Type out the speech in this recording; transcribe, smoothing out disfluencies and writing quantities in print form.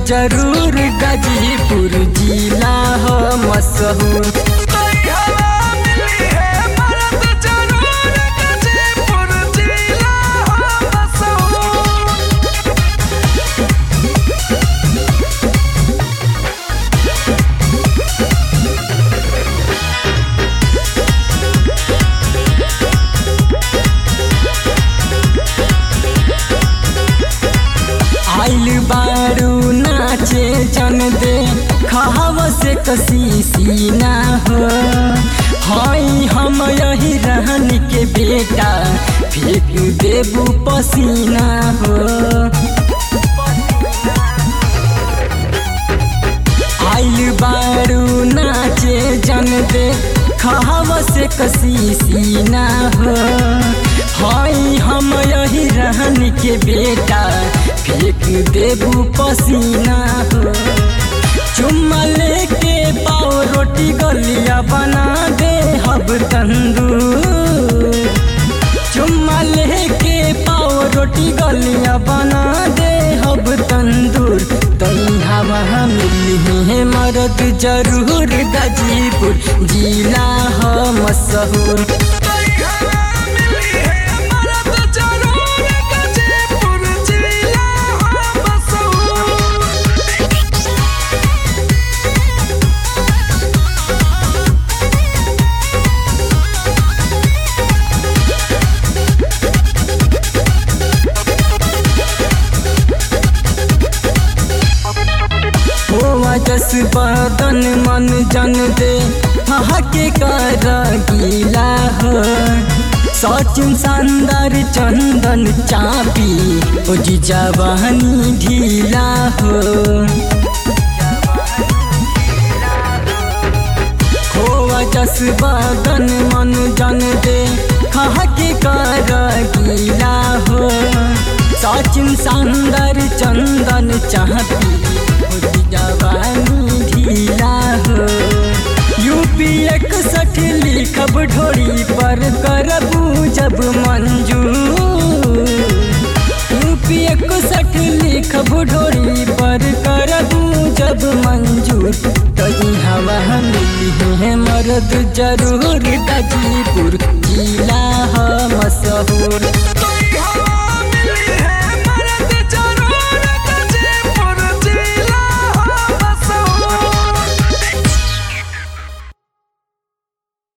जरूर गाजीपुर जिला हो मशहूर। आइल बारू नाचे जन दे खाव से कसी सीना हो। हई हम यही रहन के बेटा फेंक देबू पसीना हो। आइल बारू नाचे जन दे खाव से कसी सीना हो। हई हम यही रहन के बेटा फेंक देबू पसीना हो। चुम्मा लेके पाव रोटी गलिया बना दे हब तंदूर। चुम्मा लेके पाव रोटी गलिया बना दे हब तंदूर। तई हवा मिली है मर्द जरूर गाजीपुर जिला हो मशहूर। जस बदन मन जन दे के कर गीला हो। सचिन शानदार चंदन चापी ओ जी जवानी ढीला हो। खोआ जस बदन मन जन दे के कर गीला हो। सचिन शानदार चंदन चापी जवानी ढीला हो। यूपी 61 लिखब ढोरी पर करबू जब मंजूर। यूपी 61 लिखब ढोरी पर करबू जब मंजूर। तई हवा मिली है मर्द जरूर गाजीपुर जिला हो मशहूर।